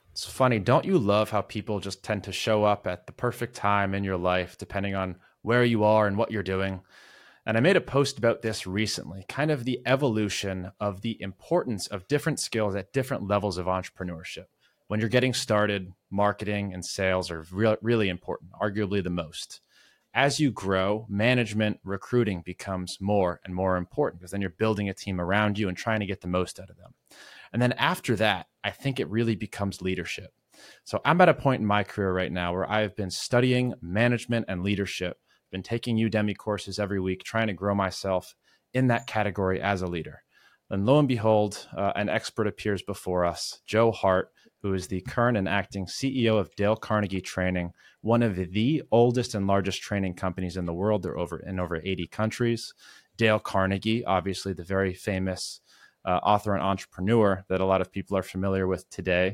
It's funny. Don't you love how people just tend to show up at the perfect time in your life, depending on where you are and what you're doing? And I made a post about this recently, kind of the evolution of the importance of different skills at different levels of entrepreneurship. When you're getting started, marketing and sales are really important, arguably the most. As you grow, management, recruiting becomes more and more important because then you're building a team around you and trying to get the most out of them. And then after that, I think it really becomes leadership. So I'm at a point in my career right now where I've been studying management and leadership, been taking Udemy courses every week, trying to grow myself in that category as a leader. And lo and behold, an expert appears before us, Joe Hart, who is the current and acting CEO of Dale Carnegie Training, one of the oldest and largest training companies in the world. They're in over 80 countries. Dale Carnegie, obviously the very famous author and entrepreneur that a lot of people are familiar with today.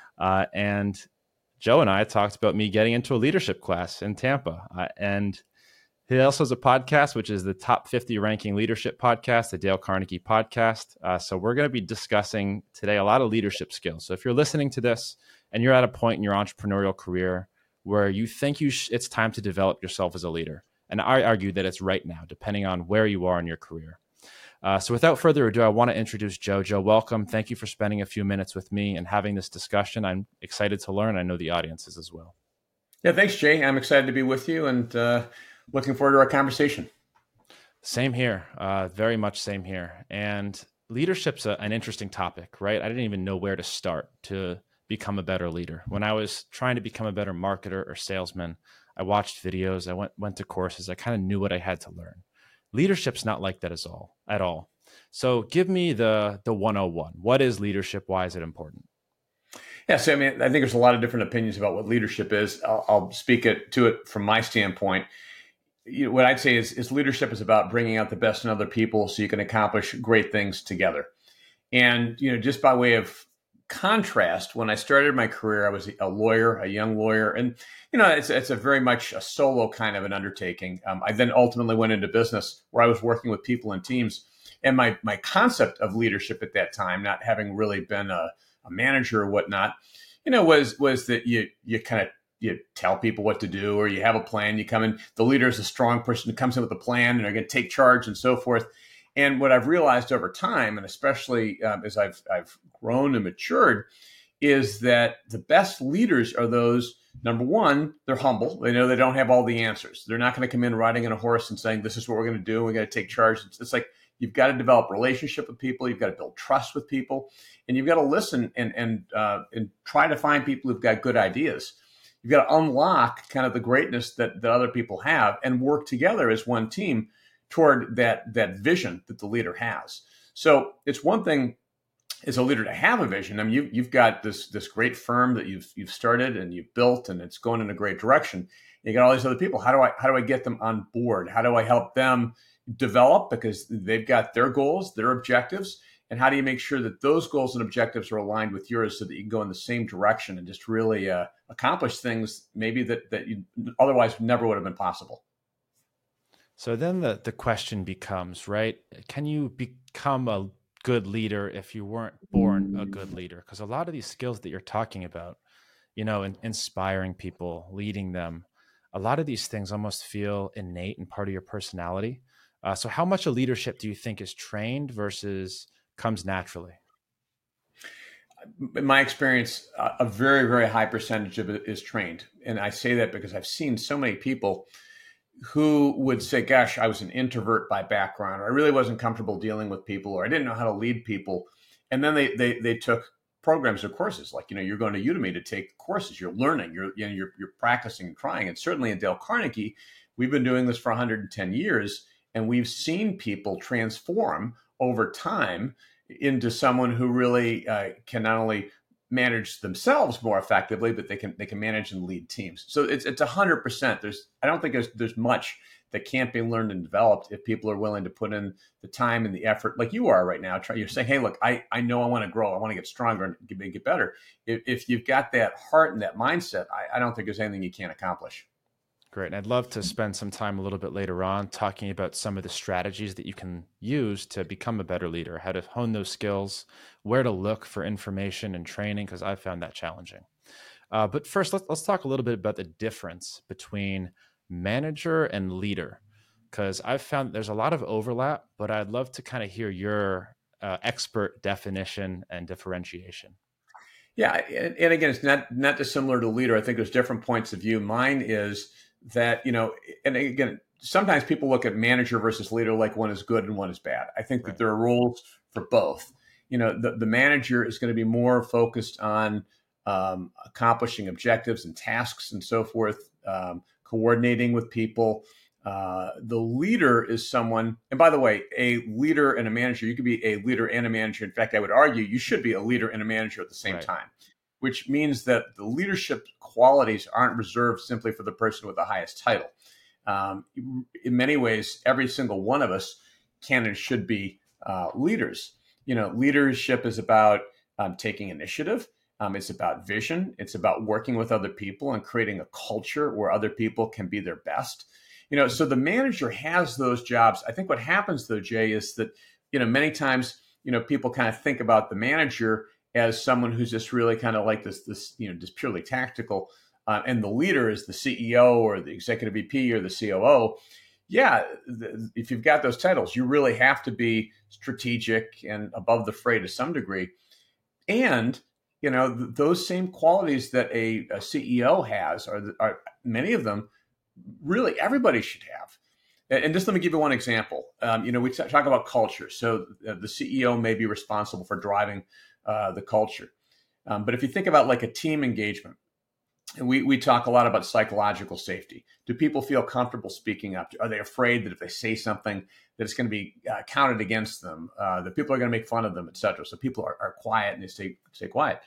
And Joe and I talked about me getting into a leadership class in Tampa. And he also has a podcast, which is the top 50 ranking leadership podcast, the Dale Carnegie podcast. So we're going to be discussing today a lot of leadership skills. So if you're listening to this and you're at a point in your entrepreneurial career where you think it's time to develop yourself as a leader, and I argue that it's right now, depending on where you are in your career. So without further ado, I want to introduce Joe. Joe, welcome. Thank you for spending a few minutes with me and having this discussion. I'm excited to learn. I know the audience is as well. Yeah, thanks, Jay. I'm excited to be with you and looking forward to our conversation. Same here. Very much same here. And leadership's an interesting topic, right? I didn't even know where to start to become a better leader. When I was trying to become a better marketer or salesman, I watched videos, I went to courses, I kind of knew what I had to learn. Leadership's not like that at all. So give me the 101. What is leadership? Why is it important? Yeah, so I mean, I think there's a lot of different opinions about what leadership is. I'll speak to it from my standpoint. What I'd say is leadership is about bringing out the best in other people so you can accomplish great things together. And just by way of contrast, when I started my career, I was a lawyer, a young lawyer, and it's a very much a solo kind of an undertaking. I then ultimately went into business where I was working with people and teams, and my concept of leadership at that time, not having really been a manager or whatnot, was that you kind of you tell people what to do, or you have a plan. You come in, the leader is a strong person who comes in with a plan and they're going to take charge and so forth. And what I've realized over time, and especially as I've grown and matured, is that the best leaders are those, number one, they're humble. They know they don't have all the answers. They're not going to come in riding on a horse and saying, this is what we're going to do. We're going to take charge. It's like you've got to develop relationship with people. You've got to build trust with people. And you've got to listen and try to find people who've got good ideas. You've got to unlock kind of the greatness that other people have and work together as one team toward that vision that the leader has. So it's one thing as a leader to have a vision. I mean, you've got this great firm that you've started and you've built, and it's going in a great direction. You got all these other people. How do I get them on board? How do I help them develop, because they've got their goals, their objectives, and how do you make sure that those goals and objectives are aligned with yours so that you can go in the same direction and just really accomplish things maybe that you otherwise never would have been possible? So then the question becomes, right? Can you become a good leader if you weren't born a good leader? Because a lot of these skills that you're talking about, inspiring people, leading them, a lot of these things almost feel innate and part of your personality. So how much of leadership do you think is trained versus comes naturally? In my experience, a very, very high percentage of it is trained. And I say that because I've seen so many people who would say, gosh, I was an introvert by background, or I really wasn't comfortable dealing with people, or I didn't know how to lead people. And then they took programs or courses, like, you're going to Udemy to take courses, you're learning, you're practicing and trying. And certainly in Dale Carnegie, we've been doing this for 110 years, and we've seen people transform over time into someone who really can not only manage themselves more effectively, but they can manage and lead teams. So it's 100%. I don't think there's much that can't be learned and developed if people are willing to put in the time and the effort, like you are right now. You're saying, hey, look, I know I want to grow, I want to get stronger and get better. If you've got that heart and that mindset, I don't think there's anything you can't accomplish. Great. And I'd love to spend some time a little bit later on talking about some of the strategies that you can use to become a better leader, how to hone those skills, where to look for information and training, because I've found that challenging. But first, let's talk a little bit about the difference between manager and leader, because I've found there's a lot of overlap, but I'd love to kind of hear your expert definition and differentiation. Yeah, and again, it's not dissimilar to leader. I think there's different points of view. Mine is that, and again, sometimes people look at manager versus leader like one is good and one is bad. I think that there are roles for both. The manager is going to be more focused on accomplishing objectives and tasks and so forth, coordinating with people. The leader is someone, and by the way, a leader and a manager, you could be a leader and a manager. In fact, I would argue you should be a leader and a manager at the same time, which means that the leadership qualities aren't reserved simply for the person with the highest title. In many ways, every single one of us can and should be leaders. Leadership is about taking initiative. It's about vision. It's about working with other people and creating a culture where other people can be their best. So the manager has those jobs. I think what happens though, Jay, is that, many times, people kind of think about the manager as someone who's just really kind of like this, just purely tactical. And the leader is the CEO or the executive VP or the COO. Yeah, if you've got those titles, you really have to be strategic and above the fray to some degree. And, those same qualities that a CEO has are many of them really everybody should have. And just let me give you one example. We talk about culture. So the CEO may be responsible for driving the culture. But if you think about like a team engagement, and we talk a lot about psychological safety. Do people feel comfortable speaking up? Are they afraid that if they say something that it's going to be counted against them, that people are going to make fun of them, et cetera? So people are quiet and they stay quiet.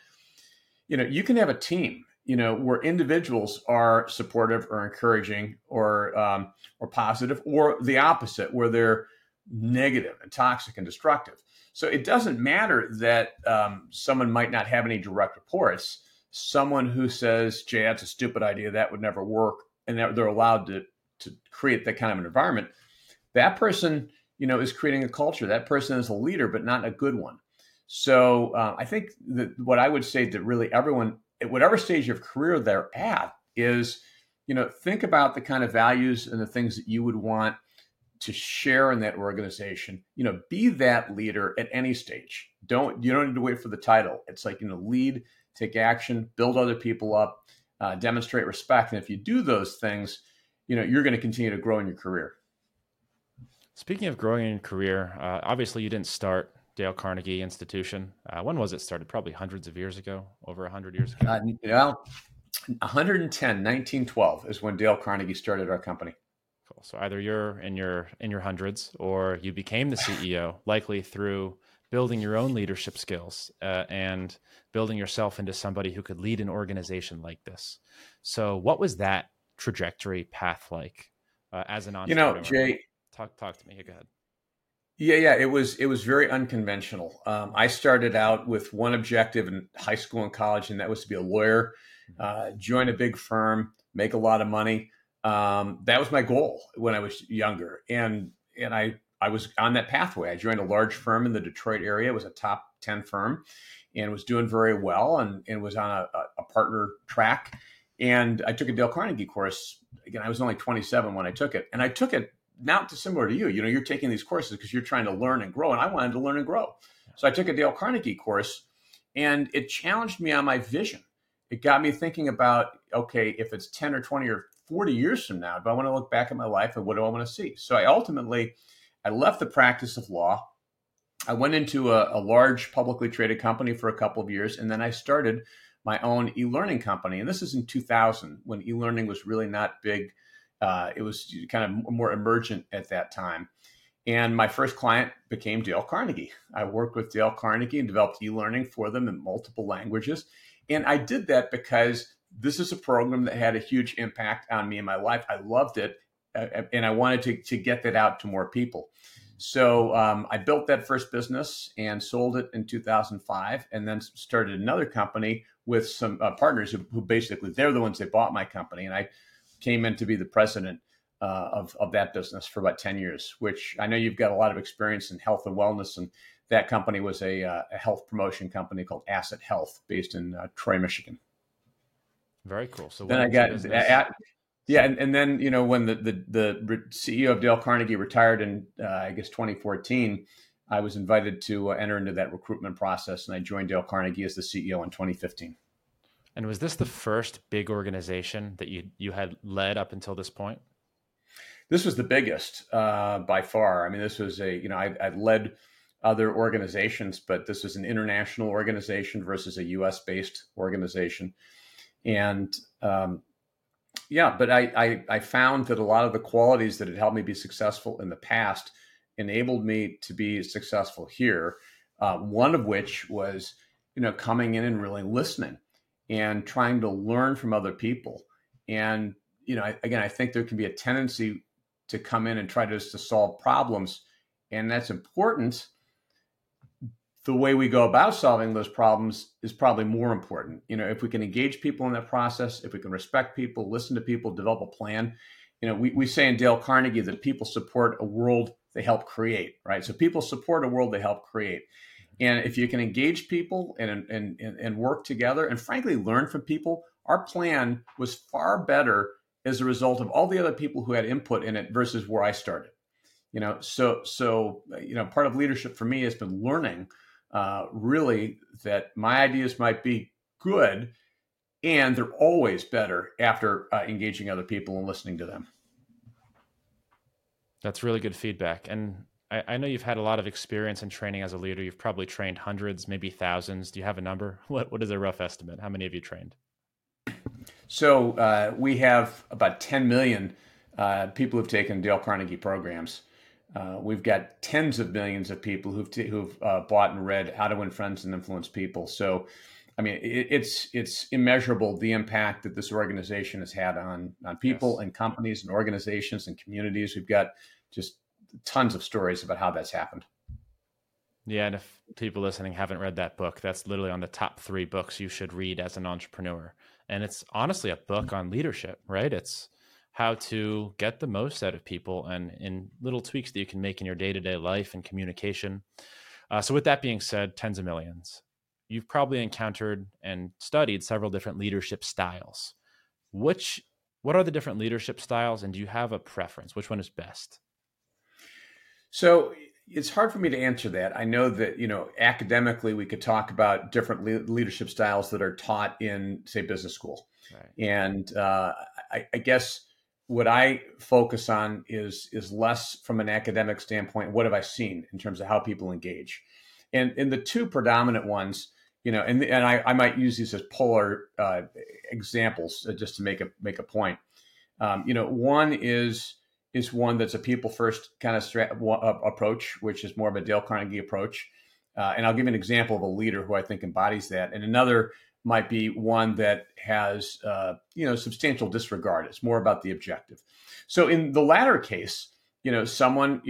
You can have a team, where individuals are supportive or encouraging or positive, or the opposite, where they're negative and toxic and destructive. So it doesn't matter that someone might not have any direct reports. Someone who says, Jay, that's a stupid idea, that would never work, and they're allowed to create that kind of an environment, that person, is creating a culture. That person is a leader, but not a good one. So I think that what I would say to really everyone, at whatever stage of career they're at, is, think about the kind of values and the things that you would want to share in that organization. Be that leader at any stage. You don't need to wait for the title. It's like, lead, take action, build other people up, demonstrate respect. And if you do those things, you're going to continue to grow in your career. Speaking of growing in your career, obviously you didn't start Dale Carnegie Institution. When was it started? Probably hundreds of years ago, over 100 years ago. 1912 is when Dale Carnegie started our company. Cool. So either you're in your hundreds, or you became the CEO, likely through building your own leadership skills and building yourself into somebody who could lead an organization like this. So what was that trajectory path like as an entrepreneur? Jay, talk to me. Go ahead. Yeah. It was very unconventional. I started out with one objective in high school and college, and that was to be a lawyer, join a big firm, make a lot of money. That was my goal when I was younger. And I was on that pathway. I joined a large firm in the Detroit area. It was a top 10 firm and was doing very well and was on a partner track. And I took a Dale Carnegie course. Again, I was only 27 when I took it. And I took it not dissimilar to you. You're taking these courses because you're trying to learn and grow. And I wanted to learn and grow. So I took a Dale Carnegie course, and it challenged me on my vision. It got me thinking about, okay, if it's 10 or 20 or 40 years from now, do I want to look back at my life and what do I want to see? So I left the practice of law. I went into a large publicly traded company for a couple of years, and then I started my own e-learning company. And this is in 2000, when e-learning was really not big. It was kind of more emergent at that time. And my first client became Dale Carnegie. I worked with Dale Carnegie and developed e-learning for them in multiple languages. And I did that because this is a program that had a huge impact on me in my life. I loved it. And I wanted to get that out to more people. So I built that first business and sold it in 2005, and then started another company with some partners who basically, they're the ones that bought my company. And I came in to be the president of that business for about 10 years, which I know you've got a lot of experience in health and wellness. And that company was a health promotion company called Asset Health based in Troy, Michigan. Very cool. So then I got, and then, when the CEO of Dale Carnegie retired in, I guess, 2014, I was invited to enter into that recruitment process, and I joined Dale Carnegie as the CEO in 2015. And was this the first big organization that you had led up until this point? This was the biggest by far. I mean, this was I'd led other organizations, but this was an international organization versus a U.S.-based organization. And but I found that a lot of the qualities that had helped me be successful in the past enabled me to be successful here. One of which was, coming in and really listening and trying to learn from other people. And, I think there can be a tendency to come in and try to solve problems. And that's important. The way we go about solving those problems is probably more important. If we can engage people in that process, if we can respect people, listen to people, develop a plan. We say in Dale Carnegie that people support a world they help create, right? So people support a world they help create. And if you can engage people and work together and frankly learn from people, our plan was far better as a result of all the other people who had input in it versus where I started. So part of leadership for me has been learning really that my ideas might be good and they're always better after engaging other people and listening to them. That's really good feedback. And I know you've had a lot of experience in training as a leader. You've probably trained hundreds, maybe thousands. Do you have a number? What is a rough estimate? How many have you trained? So we have about 10 million people who've taken Dale Carnegie programs. We've got tens of millions of people who've bought and read How to Win Friends and Influence People. So, I mean, it's immeasurable the impact that this organization has had on people yes. and companies and organizations and communities. We've got just tons of stories about how that's happened. Yeah, and if people listening haven't read that book, that's literally on the top 3 books you should read as an entrepreneur. And it's honestly a book on leadership, right? It's how to get the most out of people and in little tweaks that you can make in your day-to-day life and communication. So with that being said, tens of millions. You've probably encountered and studied several different leadership styles. What are the different leadership styles, and do you have a preference? Which one is best? So it's hard for me to answer that. I know that, academically, we could talk about different leadership styles that are taught in, say, business school. Right. And I guess what I focus on is less from an academic standpoint. What have I seen in terms of how people engage? And in the 2 predominant ones, and I might use these as polar examples just to make a point. One is one that's a people first kind of approach, which is more of a Dale Carnegie approach. And I'll give you an example of a leader who I think embodies that. And another might be one that has, substantial disregard. It's more about the objective. So in the latter case, someone,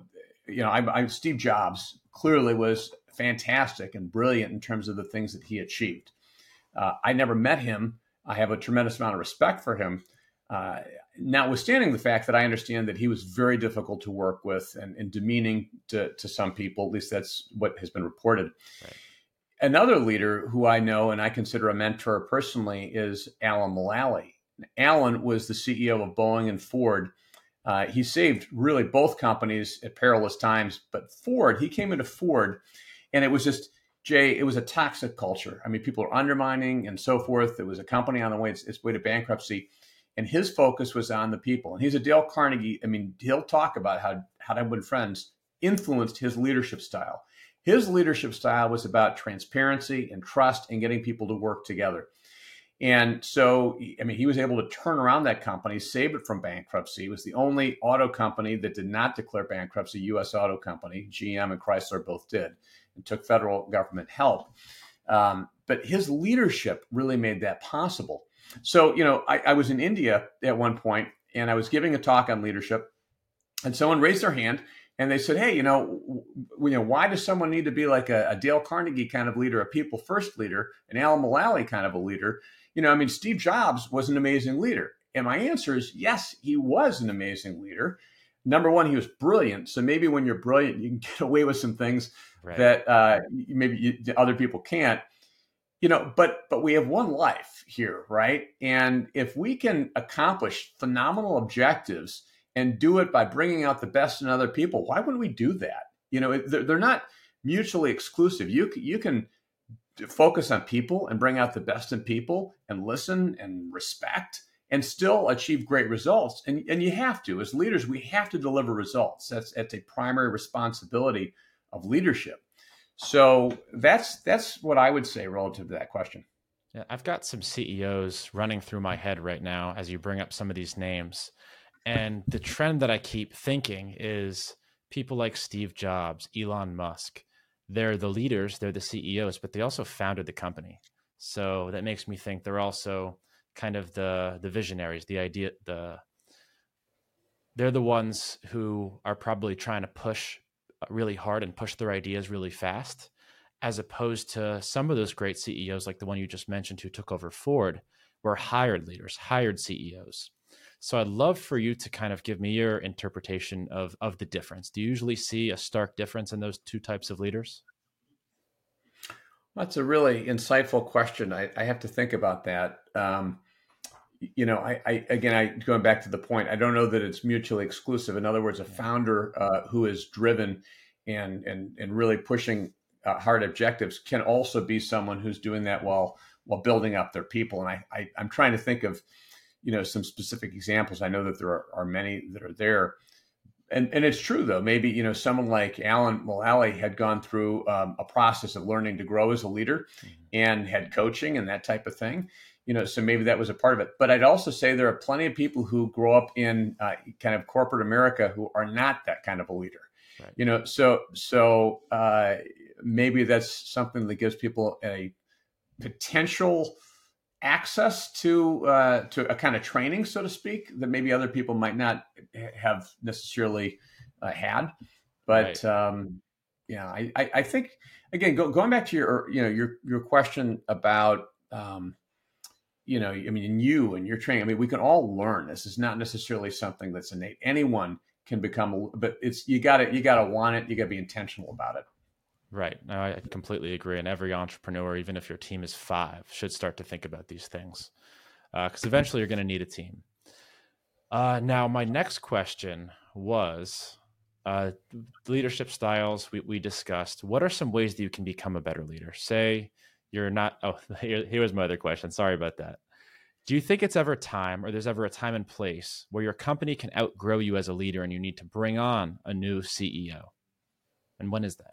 Steve Jobs clearly was fantastic and brilliant in terms of the things that he achieved. I never met him. I have a tremendous amount of respect for him. Notwithstanding the fact that I understand that he was very difficult to work with and demeaning to some people, at least that's what has been reported. Right. Another leader who I know and I consider a mentor personally is Alan Mulally. Alan was the CEO of Boeing and Ford. He saved really both companies at perilous times, but Ford, he came into Ford and it was just, Jay, it was a toxic culture. I mean, people are undermining and so forth. It was a company on its way to bankruptcy. And his focus was on the people. And he's a Dale Carnegie. I mean, he'll talk about how to Win Friends influenced his leadership style. His leadership style was about transparency and trust and getting people to work together. And so, I mean, he was able to turn around that company, save it from bankruptcy. It was the only auto company that did not declare bankruptcy, U.S. auto company. GM and Chrysler both did and took federal government help. But his leadership really made that possible. So, I was in India at one point and I was giving a talk on leadership and someone raised their hand and they said, hey, why does someone need to be like a Dale Carnegie kind of leader, a people first leader, an Alan Mulally kind of a leader? Steve Jobs was an amazing leader. And my answer is yes, he was an amazing leader. Number one, he was brilliant. So maybe when you're brilliant, you can get away with some things Right. that other people can't. But we have one life here, right? And if we can accomplish phenomenal objectives and do it by bringing out the best in other people, why wouldn't we do that? They're not mutually exclusive. You can focus on people and bring out the best in people and listen and respect and still achieve great results. And you have to, as leaders, we have to deliver results. That's a primary responsibility of leadership. So that's what I would say relative to that question. Yeah, I've got some CEOs running through my head right now as you bring up some of these names. And the trend that I keep thinking is people like Steve Jobs, Elon Musk. They're the leaders, they're the CEOs, but they also founded the company. So that makes me think they're also kind of the visionaries, they're the ones who are probably trying to push really hard and push their ideas really fast, as opposed to some of those great CEOs like the one you just mentioned who took over Ford were hired leaders, hired CEOs. So I'd love for you to kind of give me your interpretation of the difference. Do you usually see a stark difference in those two types of leaders? That's a really insightful question. I have to think about that. Going back to the point, I don't know that it's mutually exclusive. In other words, a founder who is driven and really pushing hard objectives can also be someone who's doing that while building up their people. And I'm trying to think of some specific examples. I know that there are many that are there. And it's true, though. Maybe, someone like Alan Mulally had gone through a process of learning to grow as a leader and had coaching and that type of thing. So maybe that was a part of it. But I'd also say there are plenty of people who grow up in kind of corporate America who are not that kind of a leader. Right. So maybe that's something that gives people a potential access to a kind of training, so to speak, that maybe other people might not have necessarily had. But right. I think again, going back to your question about in you and your training. I mean, we can all learn. This is not necessarily something that's innate. Anyone can become, but it's you got to want it. You got to be intentional about it. Right. No, I completely agree. And every entrepreneur, even if your team is 5, should start to think about these things because eventually you're going to need a team. Now, my next question was leadership styles we discussed. What are some ways that you can become a better leader? Say you're not, here was my other question. Sorry about that. Do you think it's ever time or there's ever a time and place where your company can outgrow you as a leader and you need to bring on a new CEO? And when is that?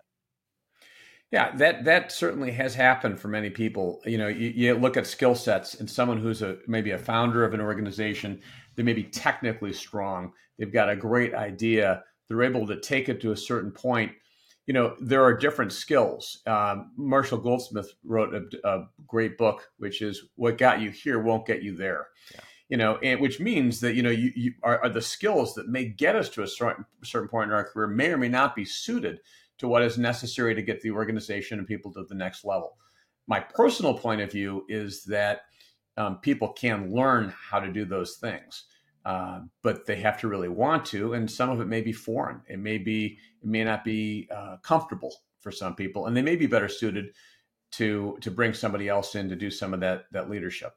Yeah, that certainly has happened for many people. You look at skill sets and someone who's maybe a founder of an organization, they may be technically strong. They've got a great idea. They're able to take it to a certain point. There are different skills. Marshall Goldsmith wrote a great book, which is "What Got You Here Won't Get You There." Yeah. And which means that you are the skills that may get us to a certain point in our career may or may not be suited to what is necessary to get the organization and people to the next level. My personal point of view is that people can learn how to do those things, but they have to really want to. And some of it may be foreign. It may not be comfortable for some people, and they may be better suited to bring somebody else in to do some of that leadership.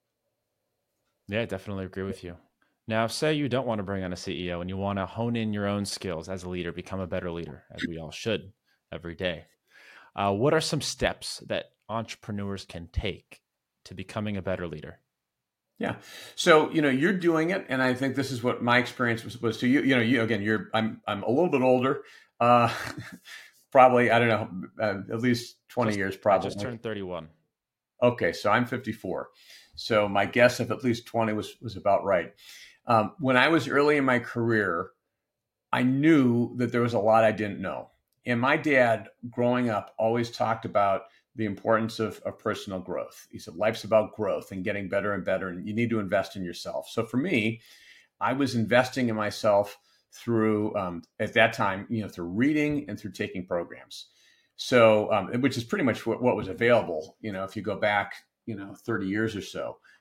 Yeah, I definitely agree with you. Now, say you don't want to bring on a CEO and you want to hone in your own skills as a leader, become a better leader, as we all should every day. What are some steps that entrepreneurs can take to becoming a better leader? Yeah. So, you're doing it. And I think this is what my experience was to you. I'm a little bit older, probably, I don't know, at least 20 years, probably. I just turned 31. Okay. So I'm 54. So my guess of at least 20 was about right. When I was early in my career, I knew that there was a lot I didn't know. And my dad, growing up, always talked about the importance of personal growth. He said, life's about growth and getting better and better, and you need to invest in yourself. So for me, I was investing in myself through, at that time, through reading and through taking programs. So, which is pretty much what was available, if you go back, 30 years or so.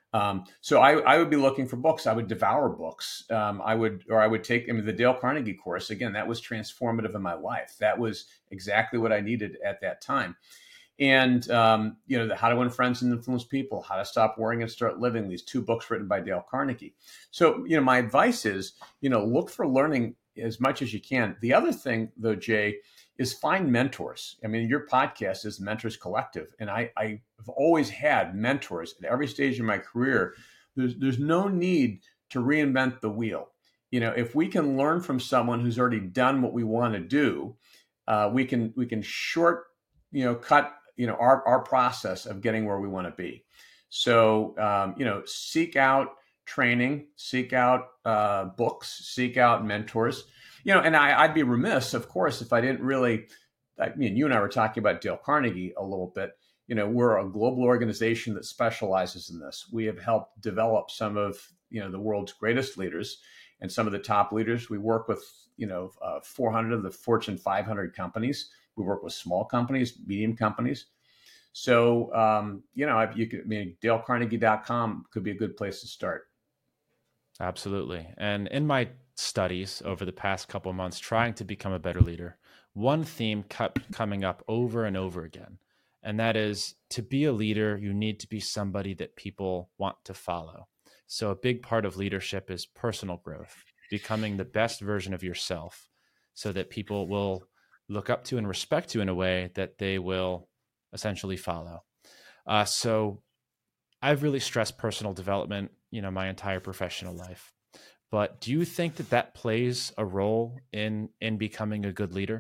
So I would be looking for books. I would devour books. I would take, the Dale Carnegie course. Again, that was transformative in my life. That was exactly what I needed at that time. And, How to Win Friends and Influence People, How to Stop Worrying and Start Living, these 2 books written by Dale Carnegie. So, my advice is, look for learning as much as you can. The other thing, though, Jay, is find mentors. Your podcast is Mentors Collective, and I've always had mentors at every stage of my career. There's no need to reinvent the wheel. If we can learn from someone who's already done what we want to do, we can cut our process of getting where we want to be. So seek out training, seek out books, seek out mentors. And I'd be remiss, of course, if I didn't really. You and I were talking about Dale Carnegie a little bit. We're a global organization that specializes in this. We have helped develop some of the world's greatest leaders and some of the top leaders. We work with 400 of the Fortune 500 companies. We work with small companies, medium companies. So DaleCarnegie.com could be a good place to start. Absolutely. And in my studies over the past couple of months, trying to become a better leader, one theme kept coming up over and over again. And that is, to be a leader, you need to be somebody that people want to follow. So a big part of leadership is personal growth, becoming the best version of yourself so that people will look up to and respect you in a way that they will essentially follow. So I've really stressed personal development, my entire professional life. But do you think that plays a role in becoming a good leader?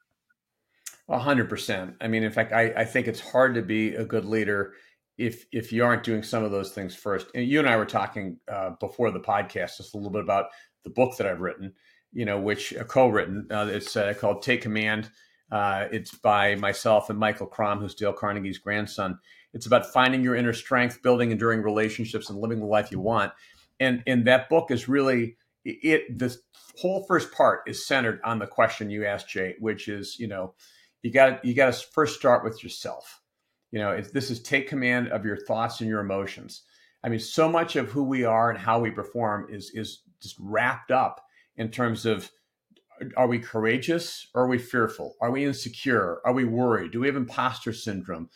100%. In fact, I think it's hard to be a good leader if you aren't doing some of those things first. And you and I were talking before the podcast just a little bit about the book that I've written, which co-written. It's called Take Command. It's by myself and Michael Crom, who's Dale Carnegie's grandson. It's about finding your inner strength, building enduring relationships, and living the life you want. And that book is really this whole first part is centered on the question you asked, Jay, which is, you got to first start with yourself. This is take command of your thoughts and your emotions. So much of who we are and how we perform is just wrapped up in terms of, are we courageous or are we fearful? Are we insecure? Are we worried? Do we have imposter syndrome?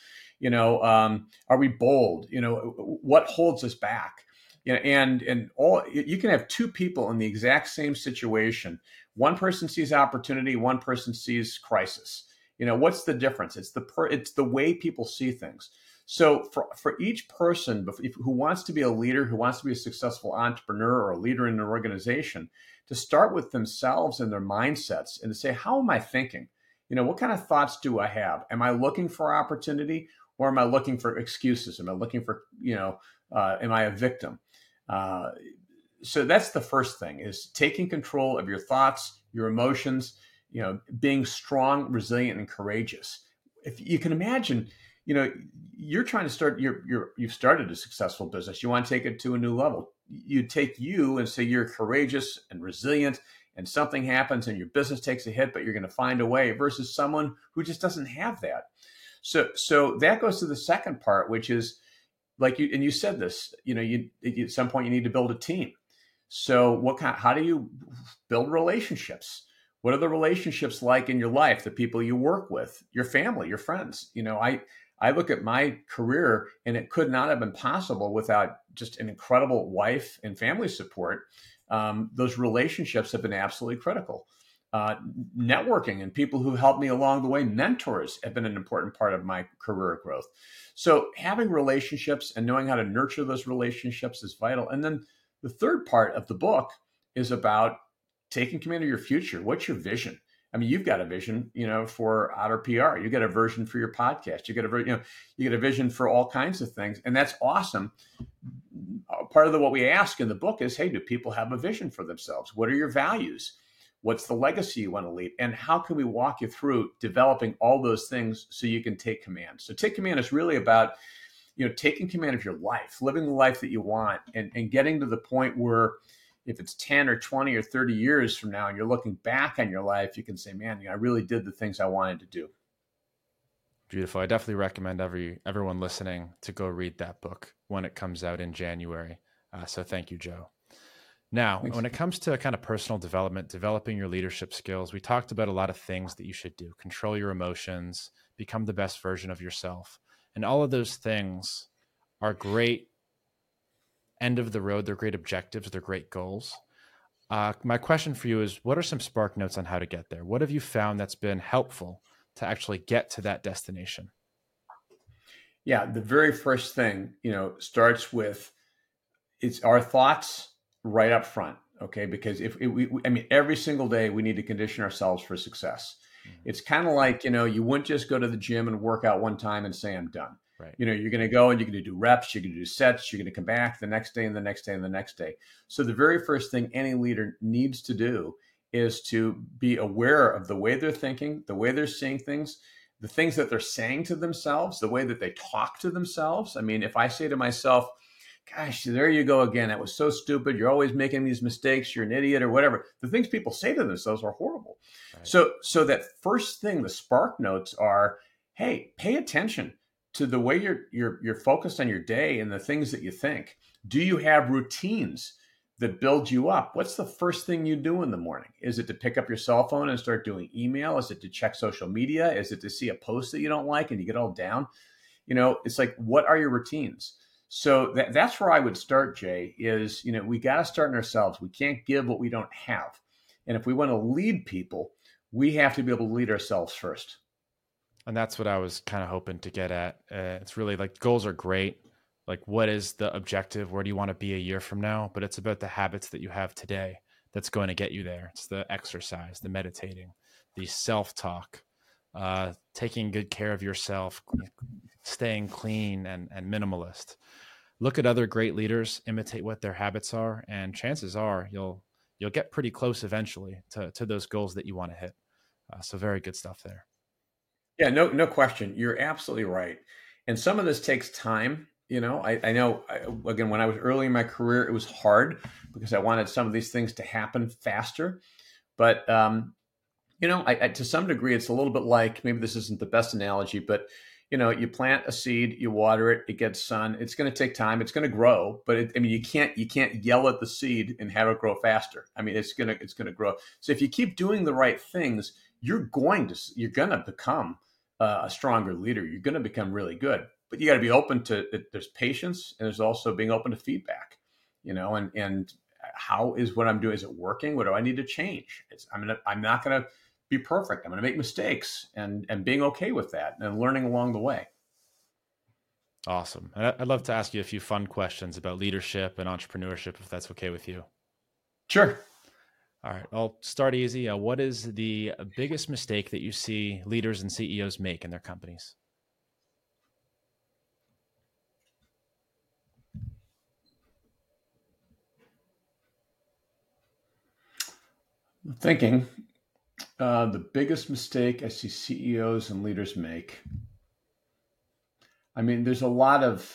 Are we bold? What holds us back? And all, you can have 2 people in the exact same situation. One person sees opportunity, one person sees crisis. What's the difference? It's the way people see things. So for each person who wants to be a leader, who wants to be a successful entrepreneur or a leader in an organization, to start with themselves and their mindsets and to say, how am I thinking? What kind of thoughts do I have? Am I looking for opportunity or am I looking for excuses? Am I looking for, am I a victim? So that's the first thing, is taking control of your thoughts, your emotions, being strong, resilient, and courageous. If you can imagine, you're trying to start, you've started a successful business. You want to take it to a new level. You take you and say you're courageous and resilient, and something happens and your business takes a hit, but you're going to find a way, versus someone who just doesn't have that. So that goes to the second part, which is, like you said this, at some point you need to build a team. So how do you build relationships? What are the relationships like in your life? The people you work with, your family, your friends. I look at my career, and it could not have been possible without just an incredible wife and family support. Those relationships have been absolutely critical. Networking and people who helped me along the way, mentors, have been an important part of my career growth. So having relationships and knowing how to nurture those relationships is vital. And then the third part of the book is about taking command of your future. What's your vision? You've got a vision, for Otter PR. You got a vision for your podcast. You get a vision for all kinds of things, and that's awesome. Part of what we ask in the book is, hey, do people have a vision for themselves? What are your values? What's the legacy you want to leave? And how can we walk you through developing all those things so you can take command? So take command is really about, taking command of your life, living the life that you want, and getting to the point where, if it's 10 or 20 or 30 years from now and you're looking back on your life, you can say, man, I really did the things I wanted to do. Beautiful. I definitely recommend everyone listening to go read that book when it comes out in January. So thank you, Joe. Now, Thanks. when it comes to kind of personal development, developing your leadership skills, we talked about a lot of things that you should do. Control your emotions, become the best version of yourself. And all of those things are great end of the road. They're great objectives. They're great goals. My question for you is, what are some spark notes on how to get there? What have you found that's been helpful to actually get to that destination? Yeah, the very first thing, starts with it's our thoughts right up front. Okay, because I mean, every single day we need to condition ourselves for success. Mhm. It's kind of like, you wouldn't just go to the gym and work out one time and say I'm done. Right. You're going to go and you're going to do reps, you're going to do sets, you're going to come back the next day and the next day and the next day. So the very first thing any leader needs to do is to be aware of the way they're thinking, the way they're seeing things, the things that they're saying to themselves, the way that they talk to themselves. I mean, if I say to myself, gosh, there you go again. That was so stupid. You're always making these mistakes. You're an idiot or whatever. The things people say to themselves are horrible. Right. So that first thing, the spark notes are, hey, pay attention to the way you're focused on your day and the things that you think. Do you have routines that build you up? What's the first thing you do in the morning? Is it to pick up your cell phone and start doing email? Is it to check social media? Is it to see a post that you don't like and you get all down? It's like, what are your routines? So that's where I would start, Jay, is, we got to start in ourselves. We can't give what we don't have. And if we want to lead people, we have to be able to lead ourselves first. And that's what I was kind of hoping to get at. It's really like goals are great. Like, what is the objective? Where do you want to be a year from now? But it's about the habits that you have today that's going to get you there. It's the exercise, the meditating, the self-talk, taking good care of yourself, staying clean and minimalist. Look at other great leaders, imitate what their habits are, and chances are you'll get pretty close eventually to those goals that you want to hit. So very good stuff there. Yeah, no question. You're absolutely right. And some of this takes time. I know, again, when I was early in my career, it was hard because I wanted some of these things to happen faster. But, to some degree, it's a little bit like, maybe this isn't the best analogy, but, you plant a seed, you water it, it gets sun. It's going to take time. It's going to grow, but you can't yell at the seed and have it grow faster. I mean, it's going to grow. So if you keep doing the right things, you're going to become a stronger leader. You're going to become really good, but you got to be open to it. There's patience, and there's also being open to feedback, and how is what I'm doing? Is it working? What do I need to change? I'm not going to be perfect. I'm going to make mistakes, and being okay with that and learning along the way. Awesome. I'd love to ask you a few fun questions about leadership and entrepreneurship, if that's okay with you. Sure. All right, I'll start easy. What is the biggest mistake that you see leaders and CEOs make in their companies? Thinking, the biggest mistake I see CEOs and leaders make. I mean, there's a lot of.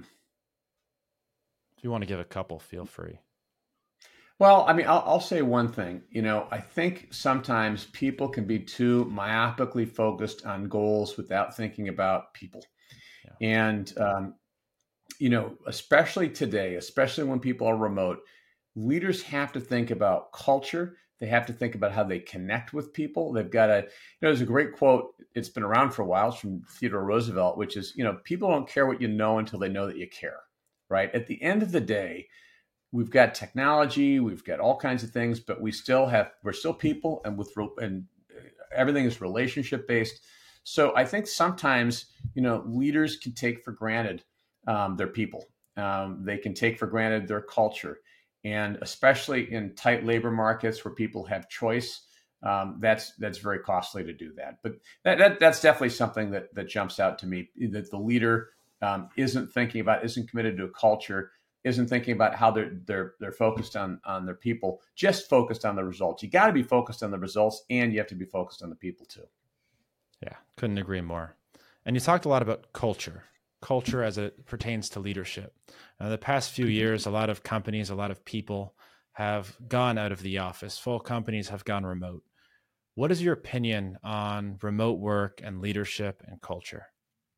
If you want to give a couple, feel free. Well, I mean, I'll say one thing. I think sometimes people can be too myopically focused on goals without thinking about people. Yeah. And, especially today, especially when people are remote, leaders have to think about culture. They have to think about how they connect with people. They've got to, there's a great quote. It's been around for a while. It's from Theodore Roosevelt, which is, people don't care what you know until they know that you care, right? At the end of the day, we've got technology, we've got all kinds of things, but we're still people, and everything is relationship based. So I think sometimes, leaders can take for granted their people. They can take for granted their culture, and especially in tight labor markets where people have choice, that's very costly to do that. But that's definitely something that jumps out to me, that the leader isn't committed to a culture, isn't thinking about how they're focused on their people, just focused on the results. You got to be focused on the results, and you have to be focused on the people too. Yeah, couldn't agree more. And you talked a lot about culture as it pertains to leadership. The past few years, a lot of companies, a lot of people have gone out of the office. Full companies have gone remote. What is your opinion on remote work and leadership and culture?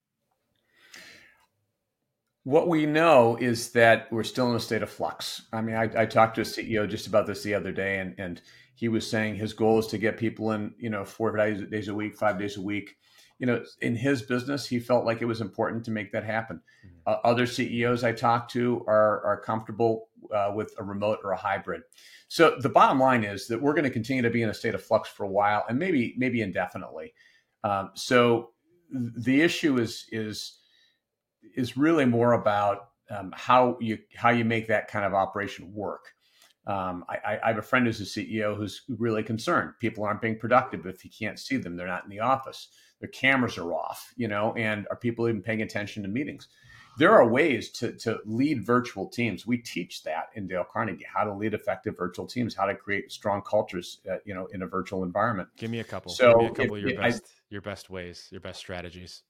What we know is that we're still in a state of flux. I mean, I talked to a CEO just about this the other day, and he was saying his goal is to get people in, 4 days a week, 5 days a week. In his business, he felt like it was important to make that happen. Mhm. Other CEOs I talked to are comfortable with a remote or a hybrid. So the bottom line is that we're going to continue to be in a state of flux for a while, and maybe indefinitely. So the issue is really more about how you make that kind of operation work. I have a friend who's a CEO who's really concerned. People aren't being productive if you can't see them. They're not in the office. Their cameras are off, and are people even paying attention to meetings? There are ways to lead virtual teams. We teach that in Dale Carnegie, how to lead effective virtual teams, how to create strong cultures, in a virtual environment. Give me a couple. Give me a So couple of your best ways, your best strategies.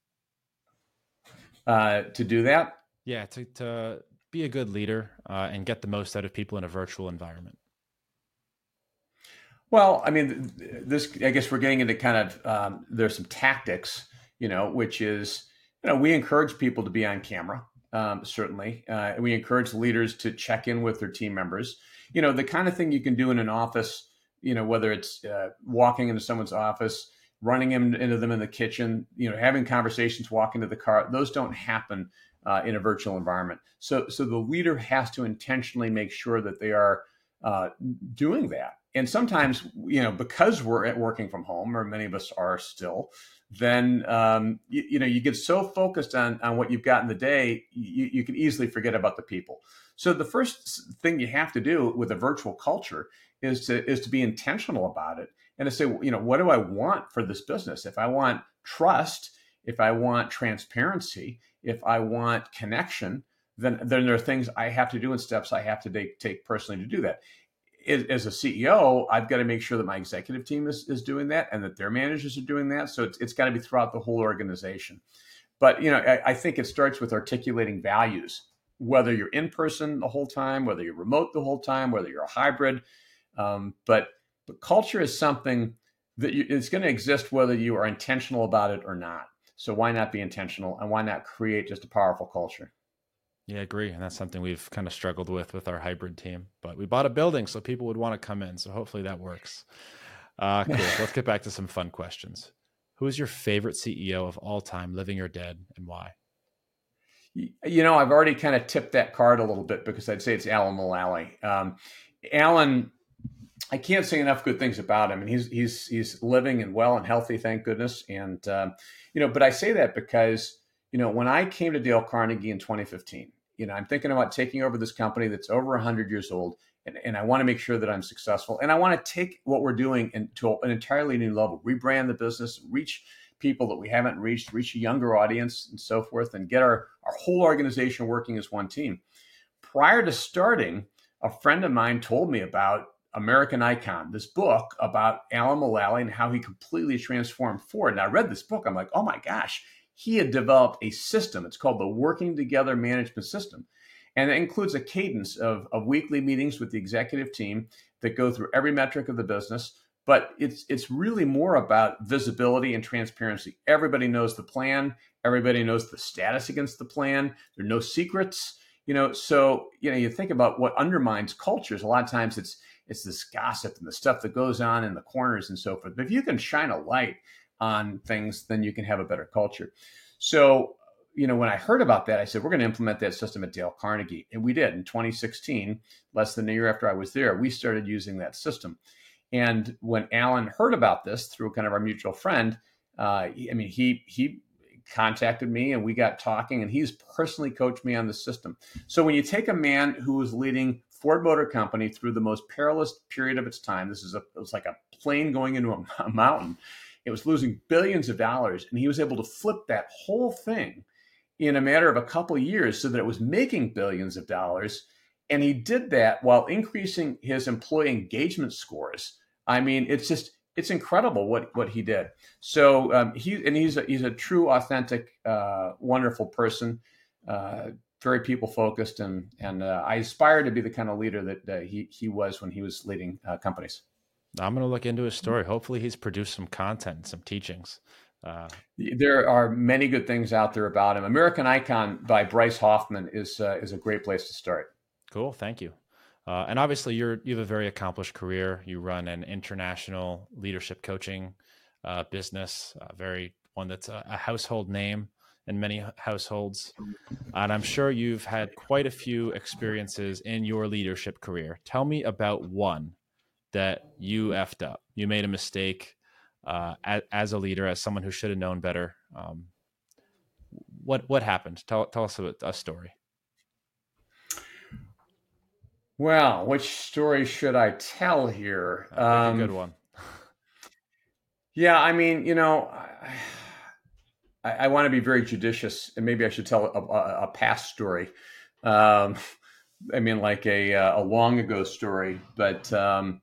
to do that, Yeah, to be a good leader and get the most out of people in a virtual environment. well, I mean, I guess we're getting into kind of, there's some tactics, which is, we encourage people to be on camera, certainly. We encourage leaders to check in with their team members. The kind of thing you can do in an office, whether it's walking into someone's office, running into them in the kitchen, having conversations, walking to the car, those don't happen in a virtual environment. So the leader has to intentionally make sure that they are doing that. And sometimes, because we're working from home, or many of us are still, then you get so focused on what you've got in the day, you can easily forget about the people. So the first thing you have to do with a virtual culture is to be intentional about it, and to say, what do I want for this business? If I want trust, if I want transparency, if I want connection, then there are things I have to do and steps I have to take personally to do that. As a CEO, I've got to make sure that my executive team is doing that, and that their managers are doing that. So it's got to be throughout the whole organization. But I think it starts with articulating values, whether you're in person the whole time, whether you're remote the whole time, whether you're a hybrid. But culture is something that it's going to exist whether you are intentional about it or not. So why not be intentional, and why not create just a powerful culture? Yeah, I agree. And that's something we've kind of struggled with our hybrid team. But we bought a building so people would want to come in. So hopefully that works. Cool. Let's get back to some fun questions. Who is your favorite CEO of all time, living or dead, and why? I've already kind of tipped that card a little bit, because I'd say it's Alan Mulally. Alan, I can't say enough good things about him, and he's living and well and healthy, thank goodness. And but I say that because when I came to Dale Carnegie in 2015, I'm thinking about taking over this company that's over 100 years old, and I want to make sure that I'm successful, and I want to take what we're doing to an entirely new level, rebrand the business, reach people that we haven't reached, reach a younger audience, and so forth, and get our whole organization working as one team. Prior to starting, a friend of mine told me about American Icon, this book about Alan Mulally and how he completely transformed Ford. And I read this book. I'm like, oh my gosh, he had developed a system. It's called the Working Together Management System. And it includes a cadence of weekly meetings with the executive team that go through every metric of the business. But it's really more about visibility and transparency. Everybody knows the plan. Everybody knows the status against the plan. There are no secrets. So you think about what undermines cultures. A lot of times it's this gossip and the stuff that goes on in the corners and so forth. But if you can shine a light on things, then you can have a better culture. So, when I heard about that, I said, we're going to implement that system at Dale Carnegie. And we did in 2016, less than a year after I was there, we started using that system. And when Alan heard about this through kind of our mutual friend, he contacted me, and we got talking, and he's personally coached me on the system. So when you take a man who was leading Ford Motor Company through the most perilous period of its time, it was like a plane going into a mountain. It was losing billions of dollars, and he was able to flip that whole thing in a matter of a couple of years so that it was making billions of dollars. And he did that while increasing his employee engagement scores. I mean, it's incredible what he did. So he's a true, authentic, wonderful person, very people focused, and I aspire to be the kind of leader that he was when he was leading companies. I'm going to look into his story. Hopefully he's produced some content and some teachings. There are many good things out there about him. American Icon by Bryce Hoffman is a great place to start. Cool. Thank you. And obviously you have a very accomplished career. You run an international leadership coaching business, one that's a household name in many households. And I'm sure you've had quite a few experiences in your leadership career. Tell me about one that you effed up. You made a mistake as a leader, as someone who should have known better. What happened? Tell us a story. Well, which story should I tell here? A good one. Yeah, I mean, I want to be very judicious, and maybe I should tell a past story. I mean, like a long ago story, but I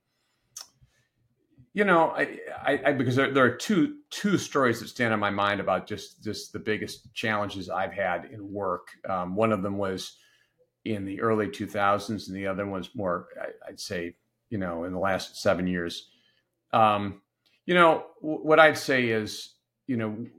because there are two stories that stand in my mind about just the biggest challenges I've had in work. One of them was in the early 2000s, and the other one was more, I'd say, in the last 7 years. What I'd say is, in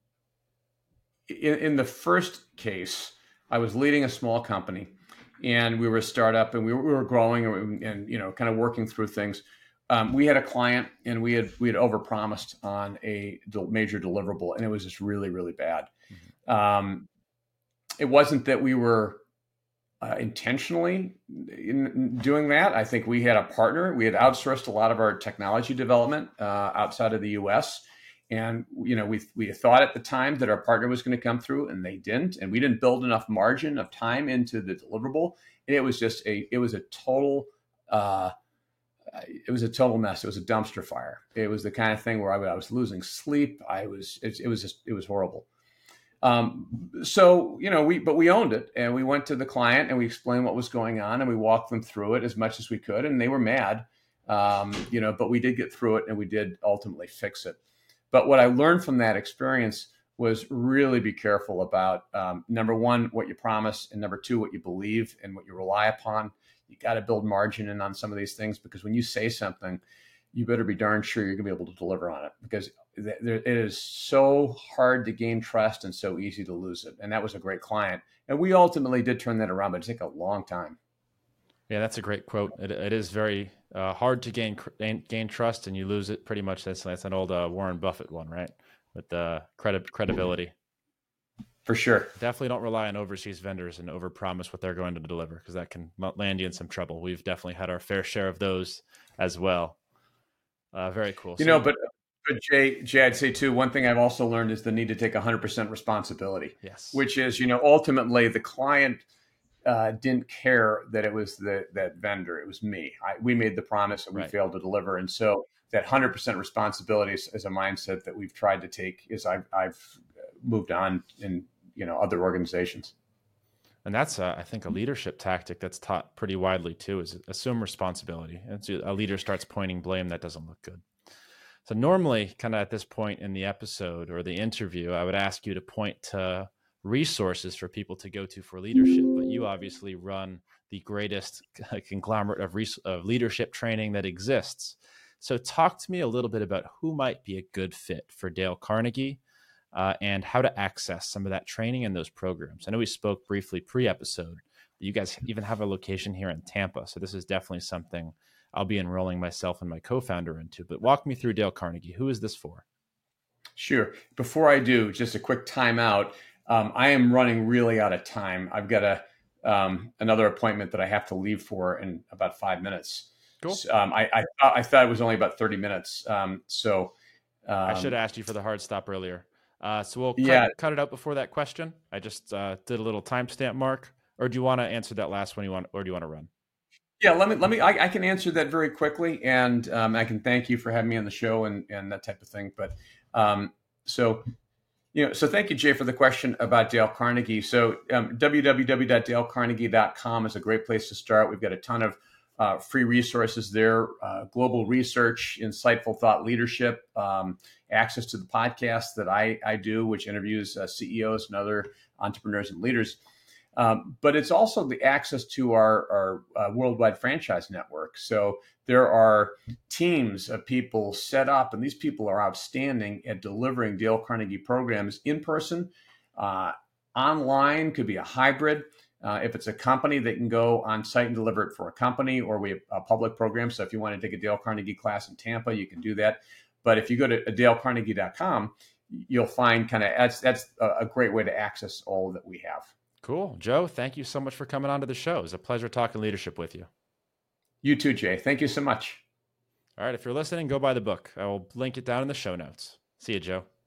the first case, I was leading a small company, and we were a startup, and we were growing, and kind of working through things. We had a client, and we had overpromised on a major deliverable, and it was just really, really bad. Mm-hmm. It wasn't that we were intentionally in doing that. I think we had a partner. We had outsourced a lot of our technology development outside of the U.S. And, we thought at the time that our partner was going to come through, and they didn't. And we didn't build enough margin of time into the deliverable. And it was just a total mess. It was a dumpster fire. It was the kind of thing where I was losing sleep. It was horrible. But we owned it, and we went to the client and we explained what was going on, and we walked them through it as much as we could. And they were mad, but we did get through it, and we did ultimately fix it. But what I learned from that experience was really be careful about, number one, what you promise, and number two, what you believe and what you rely upon. You got to build margin in on some of these things, because when you say something, you better be darn sure you're gonna be able to deliver on it, because it is so hard to gain trust and so easy to lose it. And that was a great client. And we ultimately did turn that around, but it took a long time. Yeah, that's a great quote. It is very hard to gain trust, and you lose it pretty much. That's an old Warren Buffett one, right? With the credibility. For sure. Definitely don't rely on overseas vendors and overpromise what they're going to deliver, because that can land you in some trouble. We've definitely had our fair share of those as well. Very cool. But Jay, I'd say too, one thing I've also learned is the need to take 100% responsibility. Yes. Which is, ultimately the client didn't care that it was that vendor. It was me. We made the promise, and we failed to deliver. And so that 100% responsibility is a mindset that we've tried to take as I've moved on in other organizations. And that's, I think, a leadership tactic that's taught pretty widely too, is assume responsibility. A leader starts pointing blame, that doesn't look good. So normally, kind of at this point in the episode or the interview, I would ask you to point to resources for people to go to for leadership. But you obviously run the greatest conglomerate of leadership training that exists. So talk to me a little bit about who might be a good fit for Dale Carnegie, and how to access some of that training and those programs. I know we spoke briefly pre-episode, but you guys even have a location here in Tampa. So this is definitely something I'll be enrolling myself and my co-founder into. But walk me through Dale Carnegie. Who is this for? Sure. Before I do, just a quick timeout. I am running really out of time. I've got another appointment that I have to leave for in about 5 minutes. Cool. I thought it was only about 30 minutes. I should have asked you for the hard stop earlier. So we'll cut it out before that question. I just did a little timestamp mark. Or do you want to answer that last one? Or do you want to run? Yeah, let me. I can answer that very quickly, and I can thank you for having me on the show and that type of thing. But so thank you, Jay, for the question about Dale Carnegie. So www.dalecarnegie.com is a great place to start. We've got a ton of free resources there, global research, insightful thought leadership, access to the podcast that I do, which interviews CEOs and other entrepreneurs and leaders. But it's also the access to our worldwide franchise network. So there are teams of people set up, and these people are outstanding at delivering Dale Carnegie programs in person, online, could be a hybrid. If it's a company, they can go on site and deliver it for a company, or we have a public program. So if you want to take a Dale Carnegie class in Tampa, you can do that. But if you go to dalecarnegie.com, you'll find that's a great way to access all that we have. Cool. Joe, thank you so much for coming on to the show. It was a pleasure talking leadership with you. You too, Jay. Thank you so much. All right. If you're listening, go buy the book. I will link it down in the show notes. See you, Joe.